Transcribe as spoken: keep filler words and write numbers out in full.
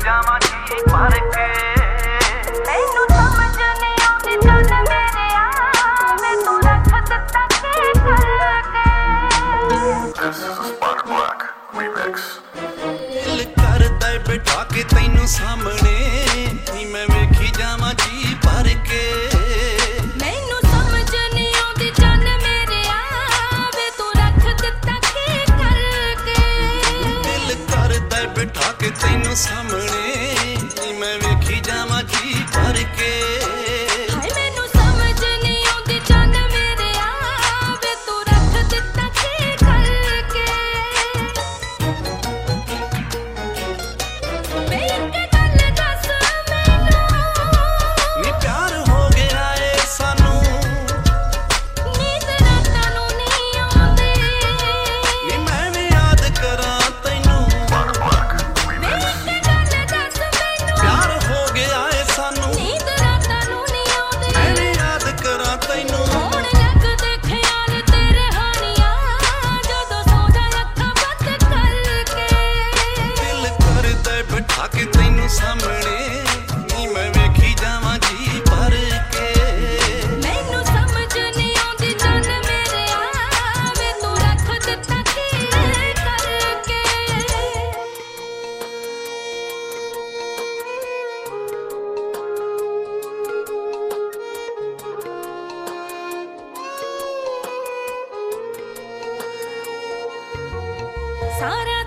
ਜਾਵਾਂ ਜੀ ਭਰ ਕੇ। ਮੈਨੂੰ ਸਮਝ ਨਹੀਂ ਆਉਂਦੀ ਚੱਲ ਮੇਰੇ ਆ ਵੇ ਤੂੰ ਰੱਖ ਦਿੱਤਾ ਕੀ ਕਰਕੇ। This is a Spark Black remix. ਦਿਲ ਕਰਦਾ ਏ ਬਿਠਾ ਕੇ ਤੈਨੂੰ ਸਾਹਮਣੇ ਨੀ ਮੈਂ ਵੇਖੀ ਜਾਵਾਂ ਜੀ ਭਰ ਕੇ। ਮੈਨੂੰ ਸਮਝ ਨਹੀਂ ਆਉਂਦੀ ਚੱਲ ਮੇਰੇ ਆ ਵੇ ਤੂੰ ਰੱਖ ਦਿੱਤਾ ਕੀ ਕਰਕੇ। ਦਿਲ ਕਰਦਾ ਏ ਬਿਠਾ ਕੇ ਤੈਨੂੰ ਸਾਹਮਣੇ ਨੀ ਮੈਂ ਵੇਖੀ ਜਾਵਾਂ ਜੀ ਭਰ ਕੇ। ਹਾਏ ਮੈਨੂੰ ਸਮਝ ਨਹੀਂ ਆਉਂਦੀ ਚੱਲ ਮੇਰੇ ਆ ਵੇ ਤੂੰ ਰੱਖ ਦਿੱਤਾ ਕੀ ਕਰਕੇ। ਵੇ ਇੱਕ ਗੱਲ ਦੱਸ ਮੈਨੂੰ ਨੀ ਪਿਆਰ ਹੋ ਗਿਆ ਏ ਸਾਨੂੰ ਨੀਂਦ ਰਾਤਾਂ ਨੂੰ ਨਹੀਂ ਆਉਂਦੀ। ਨੀ ਮੈਂ ਵੀ ਯਾਦ ਕਰਾਂ ਤੈਨੂੰ। Spark Black ਵੇ remix. ਇੱਕ ਗੱਲ ਦੱਸ ਮੈਨੂੰ ਪਿਆਰ ਹੋ ਗਿਆ ਏ ਸਾਨੂੰ ਨੀਂਦ ਰਾਤਾਂ ਨੂੰ ਨਹੀਂ ਆਉਂਦੀ। ਮੈਂ ਵੀ ਯਾਦ ਕਰਾਂ ਤੈਨੂੰ। ਹੋਣ ਲੱਗਦੇ ਖਿਆਲ ਤੇਰੇ ਹਾਨੀਆਂ ਜਦੋਂ ਸੌਂਦਾ ਅੱਖਾਂ ਬੰਦ ਕਰਕੇ। ਦਿਲ ਕਰਦਾ ਏ ਬਿਠਾ ਕੇ ਤੈਨੂੰ ਸਾਹਮਣੇ ਨੀ ਮੈਂ ਵੇਖੀ ਜਾਵਾਂ ਜੀ ਭਰ ਕੇ। ਮੈਨੂੰ ਸਮਝ ਨਹੀਂ ਆਉਂਦੀ ਚੱਲ ਮੇਰੇ ਆ ਵੇ ਤੂੰ ਰੱਖ ਦਿੱਤਾ ਕੀ ਕਰਕੇ। ਸਾਰਾ